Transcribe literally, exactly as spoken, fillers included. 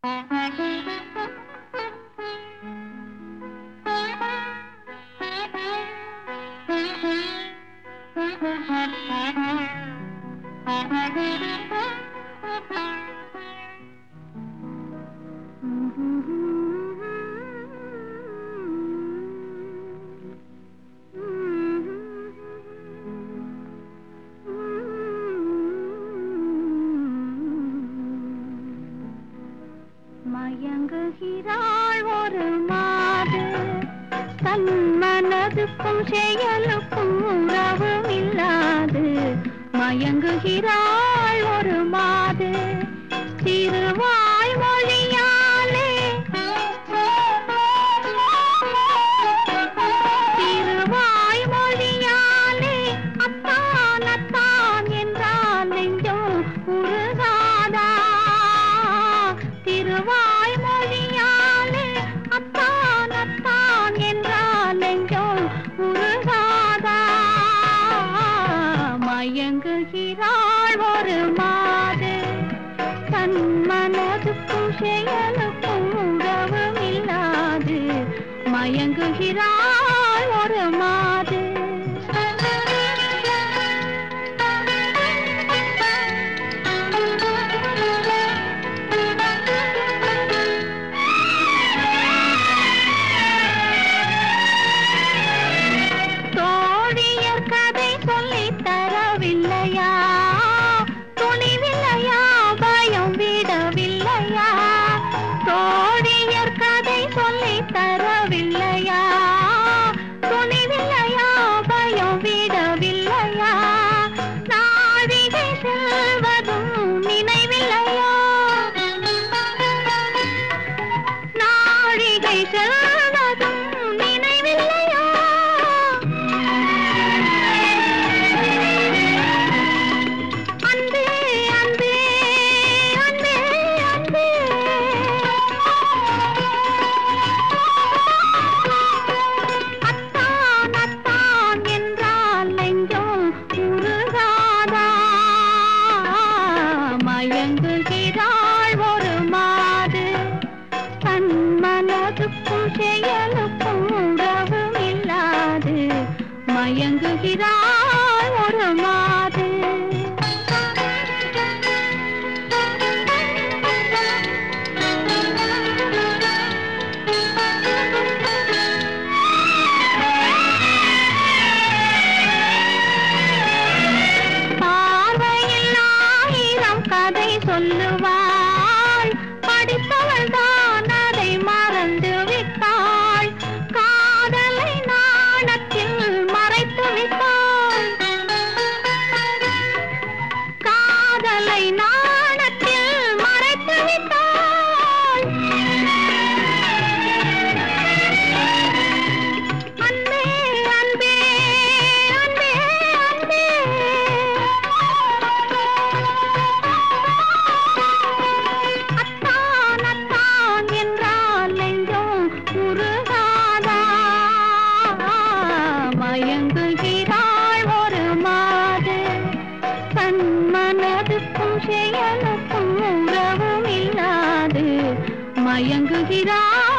மயங்குகிறாள் ஒரு மாது, தன் மனதுக்கும் செயலுக்கும் உறவும் இல்லாது. மயங்குகிறாள் ஒரு மாது, திருவாய் மொழியாலே திருவாய் மொழியாலே அத்தான் அத்தான் என்றால் நெஞ்சம் உருகாதா? திருவாய் மொழியாலே அத்தான் அத்தான் என்றால் நெஞ்சம் உருகாதா? மயங்குகிறாள் ஒரு மாது, தன் மனதுக்கும் செயலுக்கும் உறவும் இல்லாது. மயங்குகிறாள் ஒரு மாது. தோழியர் கதை சொல்லித் தரவில்லையா? துணிவில்லையா? பயம் விடவில்லையா? தோழியர் கதை சொல்லித் தரவில்லையா? துணிவில்லையா? பயம் விடவில்லையா? நாழிகை செல்வதும் நினைவில்லையா? நாழிகை செல்வதும் நினைவில்லையா? அன்பே அன்பே அன்பே அன்பே, அத்தான் அத்தான் என்றால் நெஞ்சம் உருகாதா? மயங்குகிறாள் ஒரு மாது, தன் மனதுக்கும் செயலுக்கும் உறவும் இல்லாது. மயங்குகிறாள் ஒரு மாது. பார்வையில் ஆயிரம் கதை சொல்லுவாள், படித்தவள் தான் அதை மறந்து விட்டாள். காதலை நாணத்தில் மறைத்து விட்டாள், காதலை நாணத்தில் மறைத்து விட்டாள். அன்பே அன்பே அன்பே அன்பே, அத்தான் அத்தான் என்றால் நெஞ்சம் உருகாதா? மயங்குகிறாள் ஒரு மாது, தன் மனதுக்கும் செயலுக்கும் உறவும் இல்லாது. மயங்குகிறாள்